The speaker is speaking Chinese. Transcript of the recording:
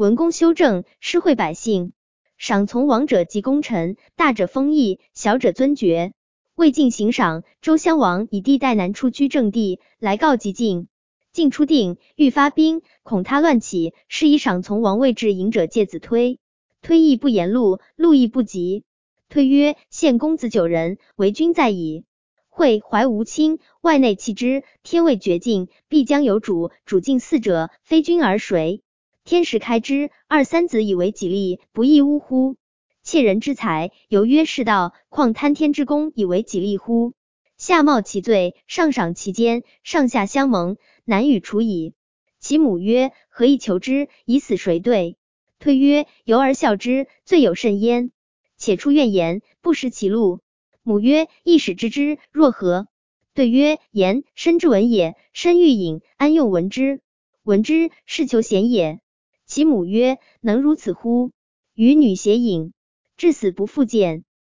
文公修正，施惠百姓。赏从王者及功臣，大者封邑，小者尊爵。魏晋行赏，周襄王以帝代南出居正地，来告即晋。晋初定，欲发兵，恐他乱起，是以赏从王位至营者介子推。推亦不言路，路亦不及。推曰：献公子9人，为君在矣。惠怀无亲，外内弃之，天未绝尽，必将有主，主尽嗣者，非君而谁？天时开之，2、3子以为己利，不亦呜乎？窃人之财，犹曰是道，况贪天之功以为己利乎？下冒其罪，上赏其奸，上下相盟，难与除矣。其母曰：何以求之？以死谁对？推曰：由而笑之，罪有甚焉。且出怨言，不识其路。母曰：亦使知之，若何？对曰：言，身之文也，身欲饮，安用闻之？闻之，是求贤也。其母曰：能如此乎？与女偕饮，至死不复见。